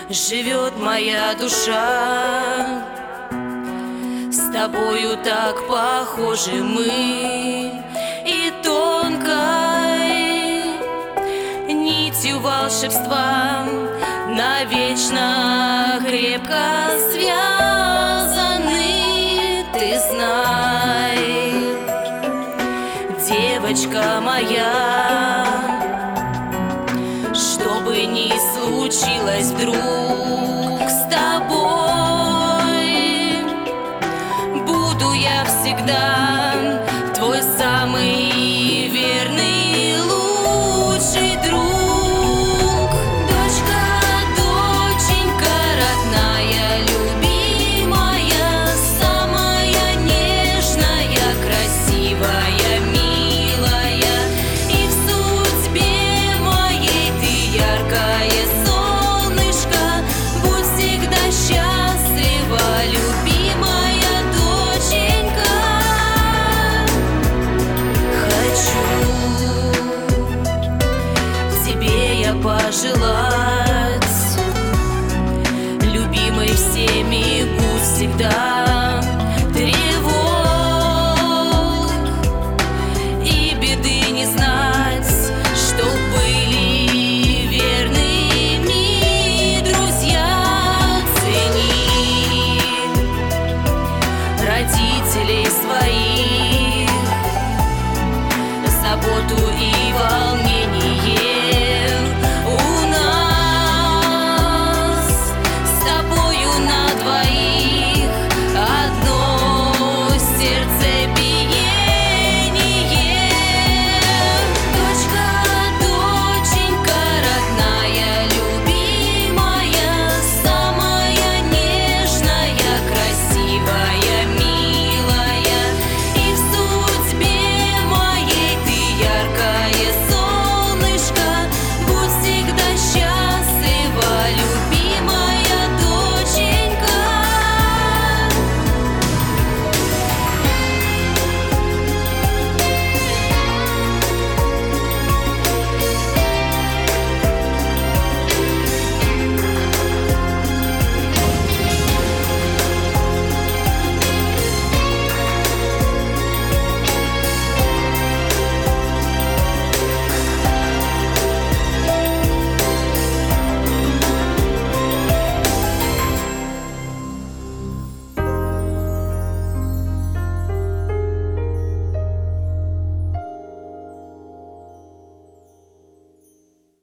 живет моя душа. С тобою так похожи мы, и тонкой нитью волшебства навечно крепко связаны. Ты знай, девочка моя, что бы ни случилось вдруг с тобой, буду я всегда твой самый верный, лучший друг. Дочка, доченька родная, любимая, самая нежная, красивая, милая, и в судьбе моей ты яркое солнышко. Будь всегда счастлива, любимая доченька. Хочу тебе я пожелать, любимой всеми будь всегда.